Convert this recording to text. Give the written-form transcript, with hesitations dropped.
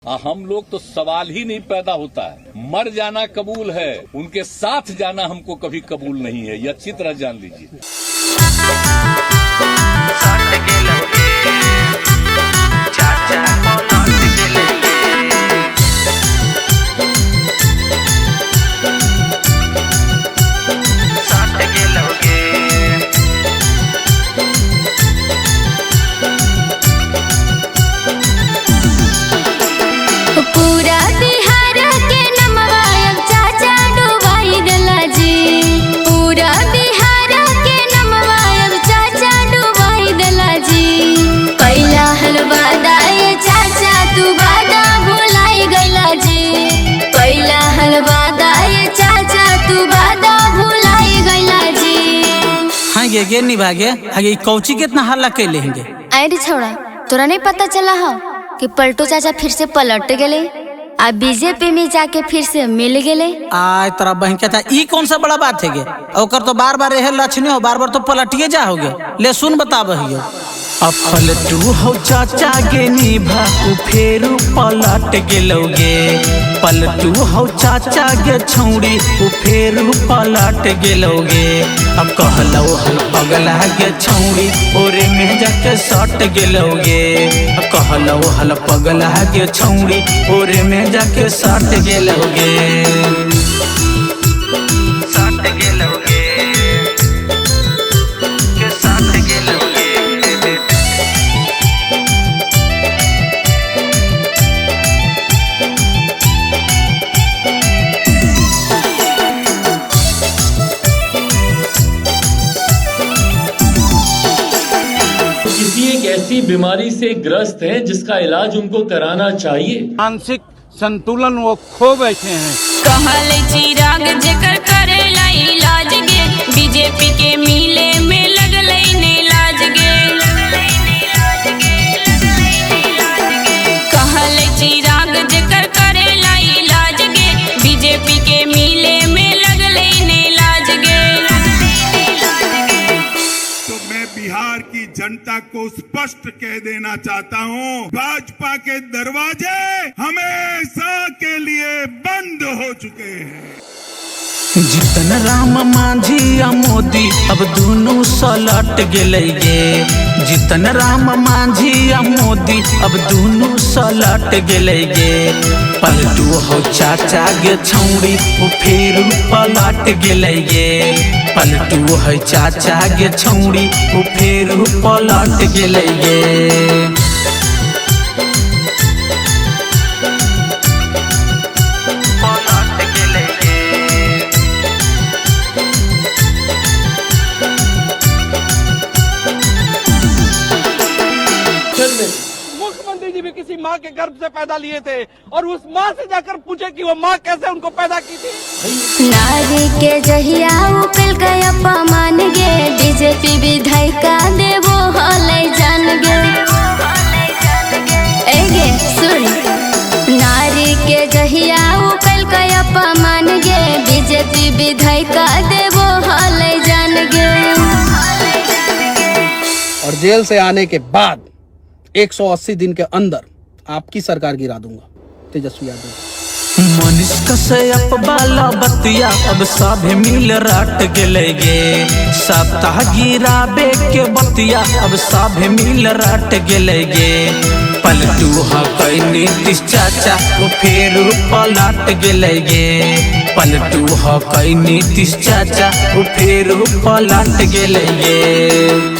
हम लोग तो सवाल ही नहीं पैदा होता है। मर जाना कबूल है, उनके साथ जाना हमको कभी कबूल नहीं है। ये अच्छी तरह जान लीजिए। पूरा बिहार के नमवा अब चाचा डुबाई देला जी। पूरा बिहार के नमवा अब चाचा डुबाई देला जी। कैला हलवा दाए चाचा तू बादा भुलाई गैला जी। कैला हलवा दाए चाचा तू बादा भुलाई गैला जी। हाँ ये नहीं भागे आगे कौची कितना हल्ला कैले हेंगे। अरे छोड़ा तोरा नहीं पता चला हो कि पलटू चाचा फिर से पलट गए आ बीजेपी में जाके फिर से मिल गए। आय तोरा बहन के था ई कौन सा बड़ा बात है गे। ओकर तो बार बार रहे लक्षण हो, बार बार तो पलटिए जा होगे। ले सुन बताबहियो। अब पलटू हो चाचा गे निभा फेरू पलट गेलोगे। पलटू हो चाचा गे छौड़ी फेरू पलट गेलोगे। अब कहलो हम पगला गे छौड़ी ओरे में जाके सट गेलोगे। अब कहलो हल पगला गे छौड़ी ओरे में जाके सट गेलोगे। सट गेलोगे के सट गेलोगे। किसी एक ऐसी बीमारी से ग्रस्त है जिसका इलाज उनको कराना चाहिए। मानसिक संतुलन वो खो बैठे हैं। कहले चिराग जेकर करेला इलाज गे बीजेपी के मिले में लगले ने इलाज गे। कहले चिराग जेकर करेला इलाज गे बीजेपी के मिले में लगले ने इलाज गे। तो मैं बिहार की जनता को स्पष्ट कह देना चाहता हूं, भाजपा के दरवाजे हमेशा के लिए बंद हो चुके हैं। जितन राम मांझी या मोदी अब दोनों सलट गेले गे। जितन राम मांझी या मोदी अब दोनों सलट गेले गे। पलटू हो चाचा गे छौड़ी वो फेर पलट गेले गे। पलटू है चाचा गे छौड़ी वो फेर पलट गेले गे। मुख्यमंत्री जी भी किसी माँ के गर्भ से पैदा लिए थे और उस माँ से जाकर पूछे कि वो माँ कैसे उनको पैदा की थी। नारी के जहिया उकल के अपमान गे बीजेपी विधायिका देवो हलै जान गे। एगे सुन नारी के जहिया उकल के अपमान गे बीजेपी विधायिका देवो हलै जान गे। और जेल से आने के बाद 180 दिन के अंदर आपकी सरकार गिरा दूंगा। तेजस्वी यादव मनीष कश्यप बाला बतिया अब सब मिल रट गेले गे। सप्ताह गिराबे के बतिया अब सब मिल रट गेले गे। पलटू हो कई नीतीश चाचा वो फेर पलट गेले गे। पलटू हो कई नीतीश चाचा वो फेर पलट गेले गे।